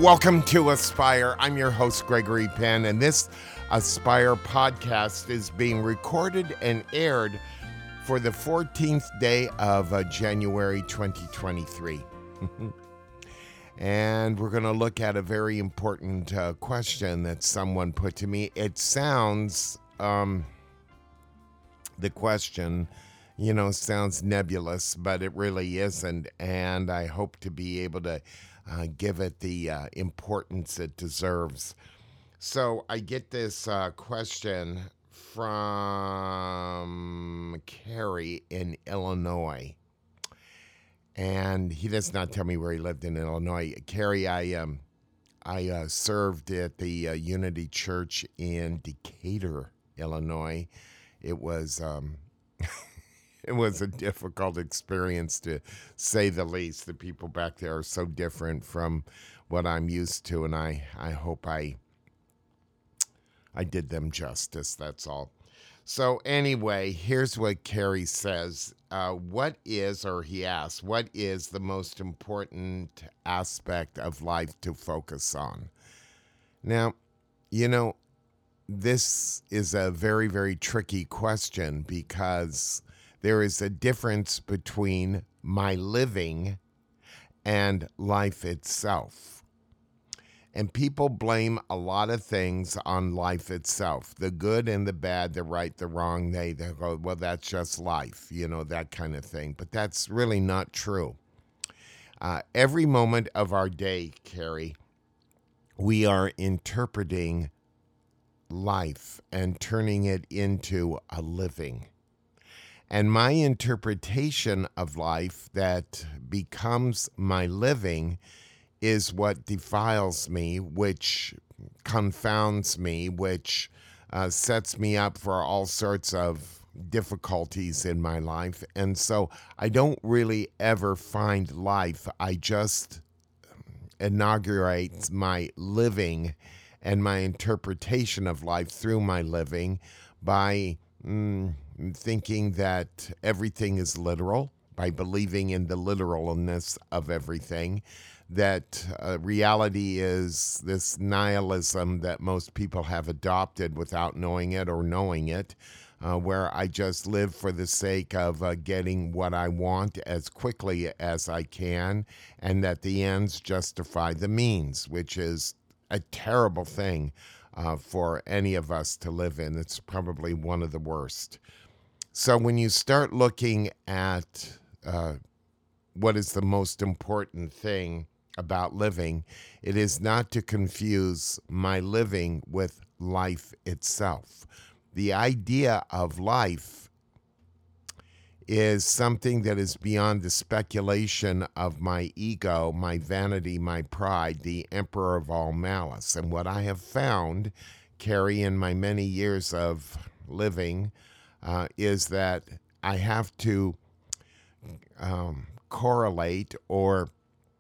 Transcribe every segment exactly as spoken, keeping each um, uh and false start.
Welcome to Aspire. I'm your host, Gregory Penn, and this Aspire podcast is being recorded and aired for the fourteenth day of uh, January twenty twenty-three. And we're going to look at a very important uh, question that someone put to me. It sounds, um, the question, you know, sounds nebulous, but it really isn't. And I hope to be able to uh, give it the uh, importance it deserves. So I get this uh, question from Kerry in Illinois. And he does not tell me where he lived in Illinois. Kerry, I um, I uh, served at the uh, Unity Church in Decatur, Illinois. It was um, it was a difficult experience, to say the least. The people back there are so different from what I'm used to, and I, I hope I I did them justice. That's all. So anyway, here's what Kerry says. Uh, what is, or he asks, what is the most important aspect of life to focus on? Now, you know, this is a very, very tricky question, because there is a difference between my living and life itself. And people blame a lot of things on life itself, the good and the bad, the right, the wrong. They, they go, well, that's just life, you know, that kind of thing. But that's really not true. Uh, every moment of our day, Kerry, we are interpreting life and turning it into a living. And my interpretation of life that becomes my living is what defiles me, which confounds me, which uh, sets me up for all sorts of difficulties in my life. And so I don't really ever find life. I just inaugurate my living and my interpretation of life through my living by mm, thinking that everything is literal, by believing in the literalness of everything, that uh, reality is this nihilism that most people have adopted without knowing it or knowing it, uh, where I just live for the sake of uh, getting what I want as quickly as I can, and that the ends justify the means, which is a terrible thing uh, for any of us to live in. It's probably one of the worst. So when you start looking at uh, what is the most important thing about living, it is not to confuse my living with life itself. The idea of life is something that is beyond the speculation of my ego, my vanity, my pride, the emperor of all malice. And what I have found, Kerry, in my many years of living, uh, is that I have to um, correlate or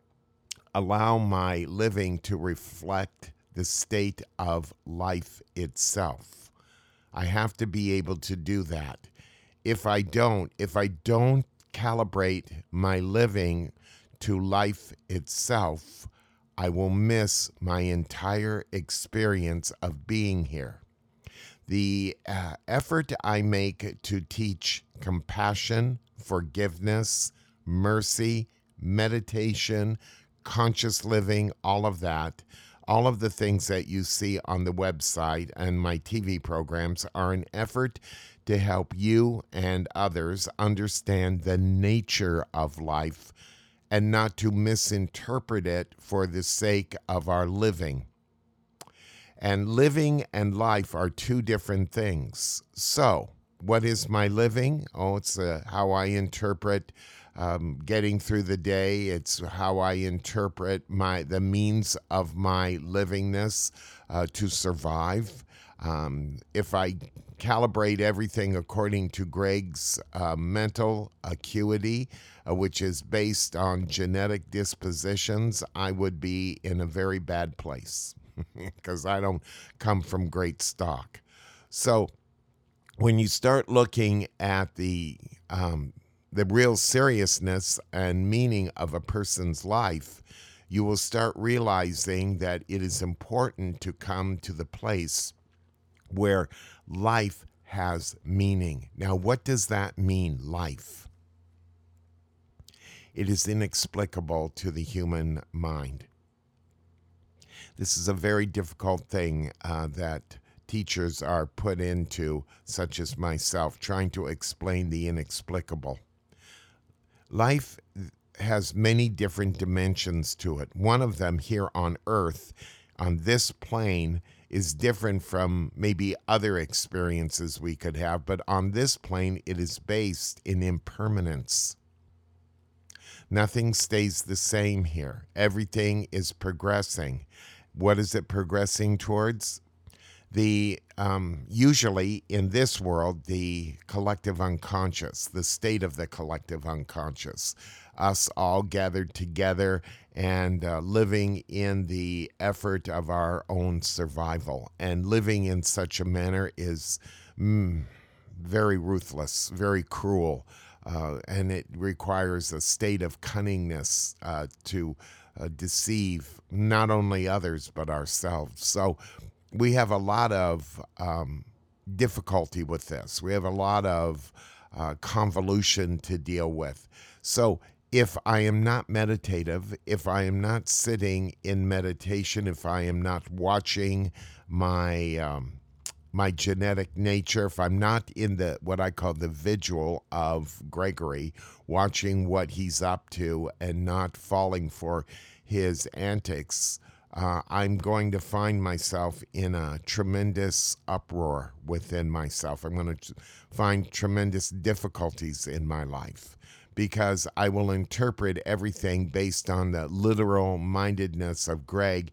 allow my living to reflect the state of life itself. I have to be able to do that. If I don't, if I don't calibrate my living to life itself, I will miss my entire experience of being here. The uh, effort I make to teach compassion, forgiveness, mercy, meditation, conscious living, all of that, all of the things that you see on the website and my T V programs are an effort to help you and others understand the nature of life and not to misinterpret it for the sake of our living. And living and life are two different things. So, what is my living? Oh, it's uh, how I interpret Um, getting through the day. It's how I interpret my the means of my livingness uh, to survive. Um, if I calibrate everything according to Greg's uh, mental acuity, uh, which is based on genetic dispositions, I would be in a very bad place because I don't come from great stock. So when you start looking at the um, the real seriousness and meaning of a person's life, you will start realizing that it is important to come to the place where life has meaning. Now, what does that mean, life? It is inexplicable to the human mind. This is a very difficult thing uh, that teachers are put into, such as myself, trying to explain the inexplicable. Life has many different dimensions to it. One of them here on Earth, on this plane, is different from maybe other experiences we could have, but on this plane, it is based in impermanence. Nothing stays the same here. Everything is progressing. What is it progressing towards? The um, usually in this world, the collective unconscious, the state of the collective unconscious, us all gathered together and uh, living in the effort of our own survival. And living in such a manner is mm, very ruthless, very cruel, uh, and it requires a state of cunningness uh, to uh, deceive not only others but ourselves. So we have a lot of um, difficulty with this. We have a lot of uh, convolution to deal with. So if I am not meditative, if I am not sitting in meditation, if I am not watching my um, my genetic nature, if I'm not in the what I call the vigil of Gregory, watching what he's up to and not falling for his antics, uh, I'm going to find myself in a tremendous uproar within myself. I'm going to find tremendous difficulties in my life because I will interpret everything based on the literal mindedness of Greg,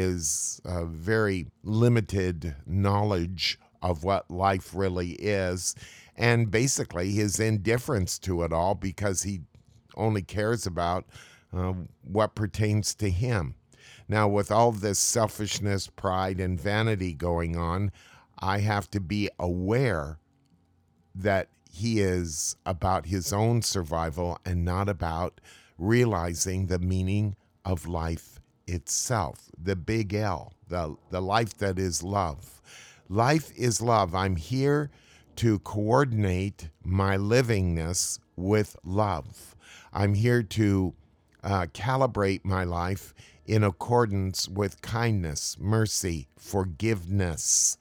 his uh, very limited knowledge of what life really is, and basically his indifference to it all because he only cares about uh, what pertains to him. Now, with all this selfishness, pride, and vanity going on, I have to be aware that he is about his own survival and not about realizing the meaning of life itself, the big L, the, the life that is love. Life is love. I'm here to coordinate my livingness with love. I'm here to uh, calibrate my life in accordance with kindness, mercy, forgiveness.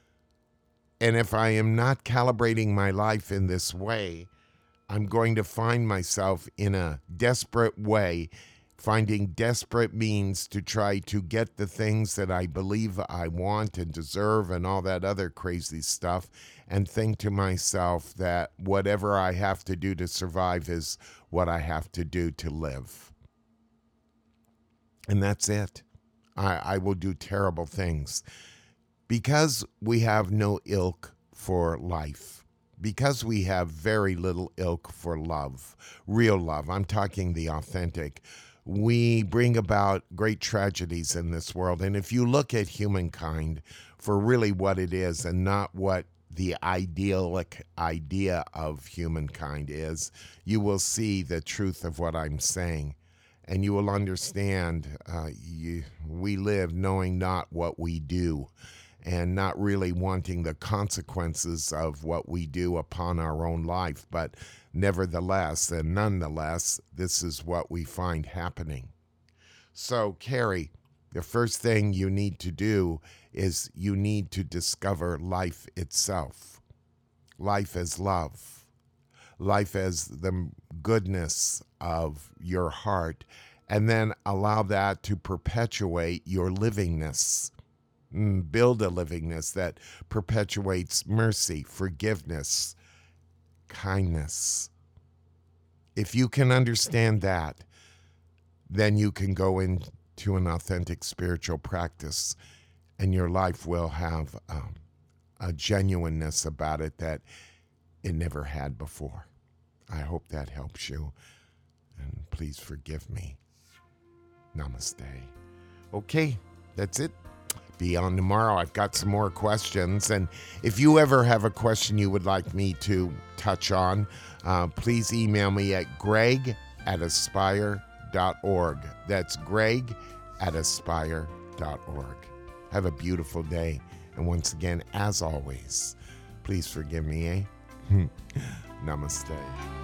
And if I am not calibrating my life in this way, I'm going to find myself in a desperate way, finding desperate means to try to get the things that I believe I want and deserve and all that other crazy stuff, and think to myself that whatever I have to do to survive is what I have to do to live. And that's it. I, I will do terrible things. Because we have no ilk for life, because we have very little ilk for love, real love, I'm talking the authentic, we bring about great tragedies in this world. And if you look at humankind for really what it is and not what the idyllic idea of humankind is, you will see the truth of what I'm saying. And you will understand uh, you, we live knowing not what we do, and not really wanting the consequences of what we do upon our own life. But nevertheless, and nonetheless, this is what we find happening. So, Carrie, the first thing you need to do is you need to discover life itself. Life as love. Life as the goodness of your heart. And then allow that to perpetuate your livingness. Build a livingness that perpetuates mercy, forgiveness, kindness. If you can understand that, then you can go into an authentic spiritual practice, and your life will have um, a genuineness about it that it never had before. I hope that helps you, and please forgive me. Namaste. Okay, that's it. Be on tomorrow. I've got some more questions. And if you ever have a question you would like me to touch on, uh, please email me at greg at aspire dot org. That's Greg at aspire dot org. Have a beautiful day. And once again, as always, please forgive me, eh? Namaste.